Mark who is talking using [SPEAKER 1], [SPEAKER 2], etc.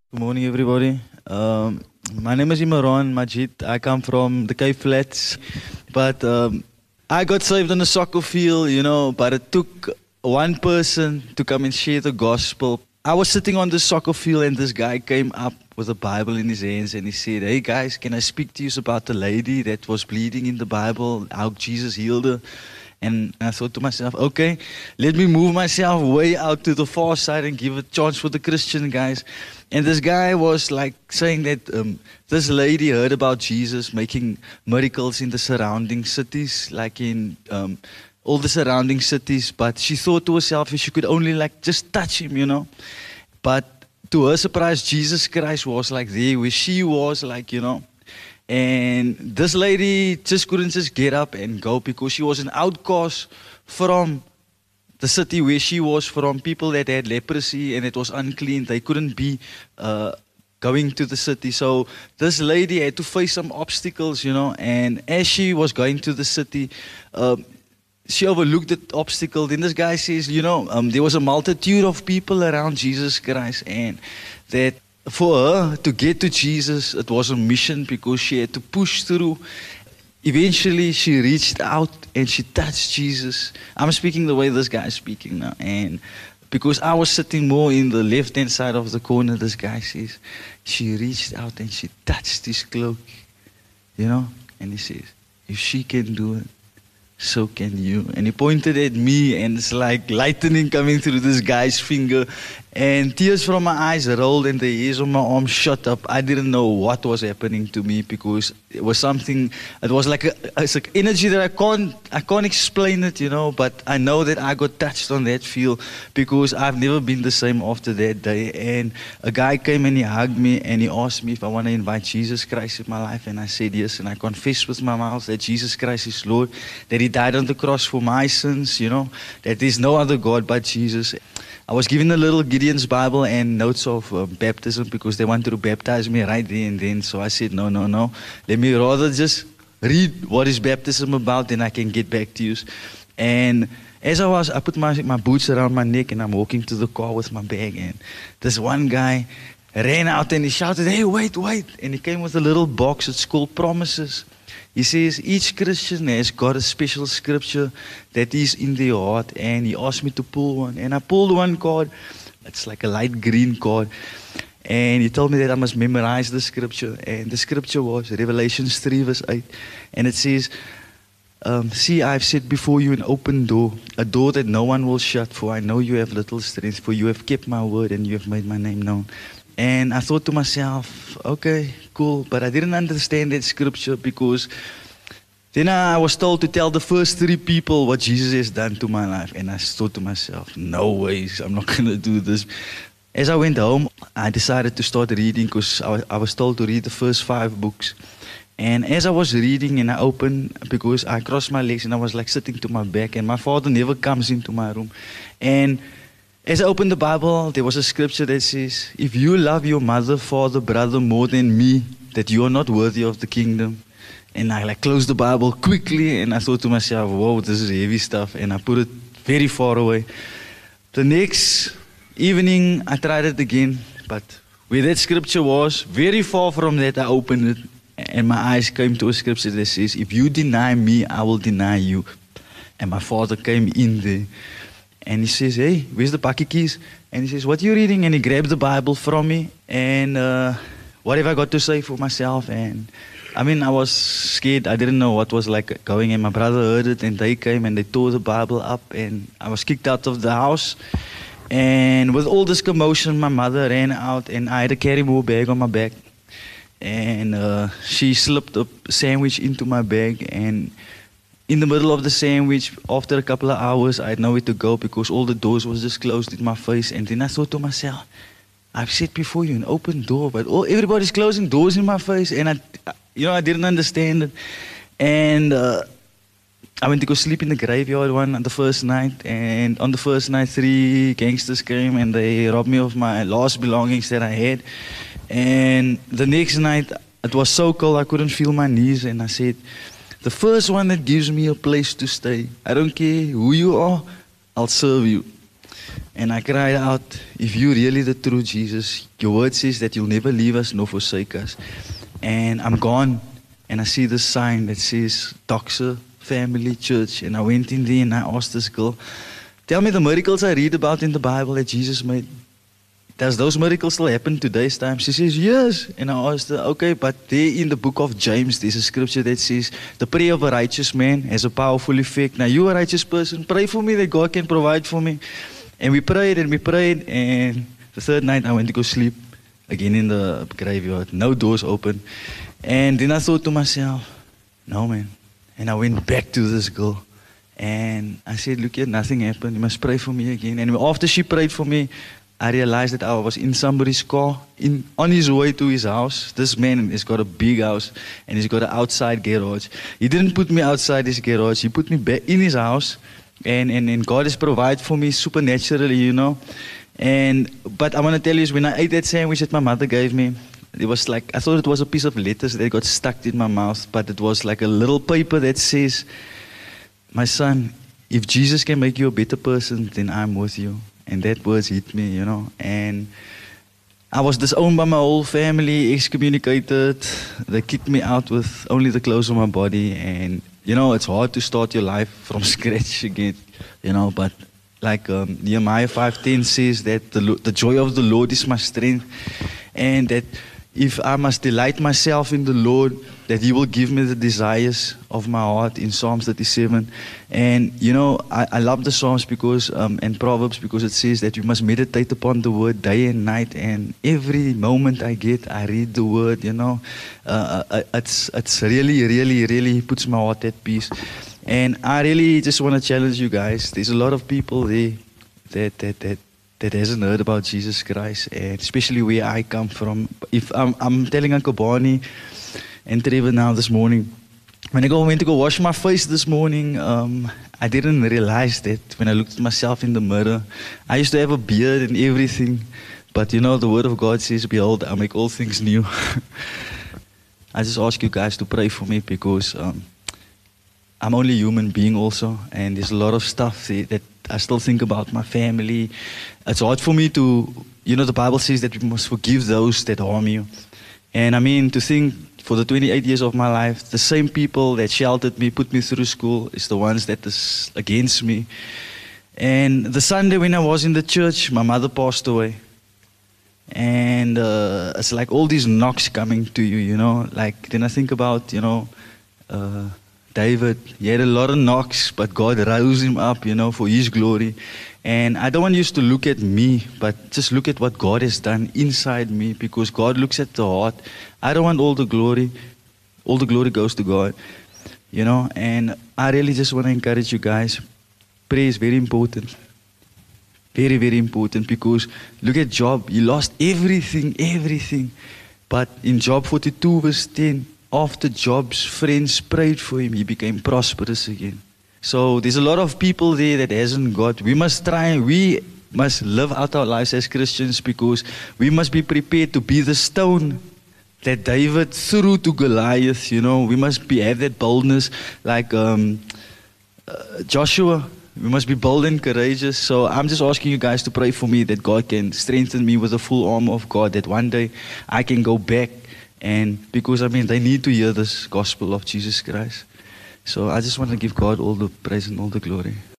[SPEAKER 1] Good morning, everybody. My name is Imran Majid. I come from the Cape Flats, but I got saved on the soccer field, but it took one person to come and share the gospel. I was sitting on the soccer field, and this guy came up with a Bible in his hands, and he said, "Hey guys, can I speak to you about the lady that was bleeding in the Bible, how Jesus healed her?" And I thought to myself, okay, let me move myself way out to the far side and give a chance for the Christian guys. And this guy was like saying that this lady heard about Jesus making miracles in the surrounding cities, like in all the surrounding cities. But she thought to herself if she could only like just touch him. But to her surprise, Jesus Christ was like there where she was, like. And this lady just couldn't just get up and go because she was an outcast from the city where she was from. People that had leprosy and it was unclean, they couldn't be going to the city. So this lady had to face some obstacles. And as she was going to the city, she overlooked the obstacle. Then this guy says, there was a multitude of people around Jesus Christ, and that for her to get to Jesus, it was a mission because she had to push through. Eventually, she reached out and she touched Jesus. I'm speaking the way this guy is speaking now. And because I was sitting more in the left-hand side of the corner, this guy says, she reached out and she touched his cloak. And he says, if she can do it, so can you. And he pointed at me, and it's like lightning coming through this guy's finger, and tears from my eyes rolled, and the hairs on my arm shot up. I didn't know what was happening to me because it was something. It was like it's like energy that I can't explain it, But I know that I got touched on that field because I've never been the same after that day. And a guy came and he hugged me and he asked me if I want to invite Jesus Christ in my life, and I said yes. And I confessed with my mouth that Jesus Christ is Lord, that He died on the cross for my sins, that there's no other God but Jesus. I was given a little Gideon's Bible and notes of baptism because they wanted to baptize me right there and then. So I said, no. Let me rather just read what is baptism about, then I can get back to you. And as I put my boots around my neck and I'm walking to the car with my bag, and this one guy ran out and he shouted, "Hey, wait." And he came with a little box. It's called Promises. He says each Christian has got a special scripture that is in their heart, and he asked me to pull one. And I pulled one card. It's like a light green card. And he told me that I must memorize the scripture. And the scripture was Revelation 3 verse 8. And it says, see, I've set before you an open door, a door that no one will shut, for I know you have little strength, for you have kept my word and you have made my name known. And I thought to myself, okay, cool. But I didn't understand that scripture because then I was told to tell the first 3 people what Jesus has done to my life. And I thought to myself, no ways, I'm not going to do this. As I went home, I decided to start reading because I was told to read the first 5 books. And as I was reading and I opened, because I crossed my legs and I was like sitting to my back, and my father never comes into my room. And as I opened the Bible, there was a scripture that says, if you love your mother, father, brother more than me, that you are not worthy of the kingdom. And I closed the Bible quickly, and I thought to myself, whoa, this is heavy stuff. And I put it very far away. The next evening, I tried it again, but where that scripture was, very far from that, I opened it, and my eyes came to a scripture that says, if you deny me, I will deny you. And my father came in there. And he says, hey, where's the pocket keys? And he says, what are you reading? And he grabbed the Bible from me. And what have I got to say for myself? And I was scared. I didn't know what was going. And my brother heard it. And they came and they tore the Bible up. And I was kicked out of the house. And with all this commotion, my mother ran out. And I had to carry more bag on my back. And she slipped a sandwich into my bag. And in the middle of the sandwich, after a couple of hours, I had nowhere to go because all the doors was just closed in my face. And then I thought to myself, I've set before you an open door, but everybody's closing doors in my face. And I didn't understand it. And I went to go sleep in the graveyard on the first night. And on the first night, 3 gangsters came and they robbed me of my last belongings that I had. And the next night, it was so cold I couldn't feel my knees. And I said, the first one that gives me a place to stay, I don't care who you are, I'll serve you. And I cried out, if you really the true Jesus, your word says that you'll never leave us nor forsake us. And I'm gone, and I see the sign that says Doxa Family Church. And I went in there and I asked this girl, tell me the miracles I read about in the Bible that Jesus made. Does those miracles still happen today's time? She says, yes. And I asked her, okay, but there in the book of James, there's a scripture that says, the prayer of a righteous man has a powerful effect. Now, you're a righteous person. Pray for me that God can provide for me. And we prayed, and the third night I went to go sleep again in the graveyard. No doors open. And then I thought to myself, no, man. And I went back to this girl. And I said, look here, nothing happened. You must pray for me again. And after she prayed for me, I realized that I was in somebody's car, on his way to his house. This man has got a big house, and he's got an outside garage. He didn't put me outside his garage. He put me back in his house, and God has provided for me supernaturally, you know. But I want to tell you, is when I ate that sandwich that my mother gave me, it was like, I thought it was a piece of lettuce that got stuck in my mouth, but it was like a little paper that says, my son, if Jesus can make you a better person, then I'm with you. And that words hit me, you know. And I was disowned by my whole family, excommunicated. They kicked me out with only the clothes on my body. And, you know, it's hard to start your life from scratch again, you know. But like Nehemiah 5:10 says that the joy of the Lord is my strength. And that if I must delight myself in the Lord, that He will give me the desires of my heart in Psalms 37. And, you know, I love the Psalms because, and Proverbs, because it says that you must meditate upon the Word day and night. And every moment I get, I read the Word, you know. It's really, really, really puts my heart at peace. And I really just want to challenge you guys. There's a lot of people there that hasn't heard about Jesus Christ, and especially where I come from. If I'm telling Uncle Barney and Trevor now this morning, when I went to go wash my face this morning, I didn't realize that when I looked at myself in the mirror. I used to have a beard and everything, but you know, the Word of God says, behold, I make all things new. I just ask you guys to pray for me because I'm only a human being also, and there's a lot of stuff that I still think about my family. It's hard for me to, you know, the Bible says that we must forgive those that harm you. And I mean, to think for the 28 years of my life, the same people that sheltered me, put me through school, is the ones that is against me. And the Sunday when I was in the church, my mother passed away. And it's like all these knocks coming to you, you know. Like, then I think about, you know, David, he had a lot of knocks, but God rose him up, you know, for His glory. And I don't want you to look at me, but just look at what God has done inside me, because God looks at the heart. I don't want all the glory. All the glory goes to God, you know. And I really just want to encourage you guys. Prayer is very important. Very, very important, because look at Job. He lost everything. But in Job 42 verse 10, after Job's friends prayed for him, he became prosperous again. So there's a lot of people there that hasn't got. We must live out our lives as Christians, because we must be prepared to be the stone that David threw to Goliath, you know. We must have that boldness like Joshua. We must be bold and courageous. So I'm just asking you guys to pray for me that God can strengthen me with the full armor of God, that one day I can go back. And because, I mean, they need to hear this gospel of Jesus Christ. So I just want to give God all the praise and all the glory.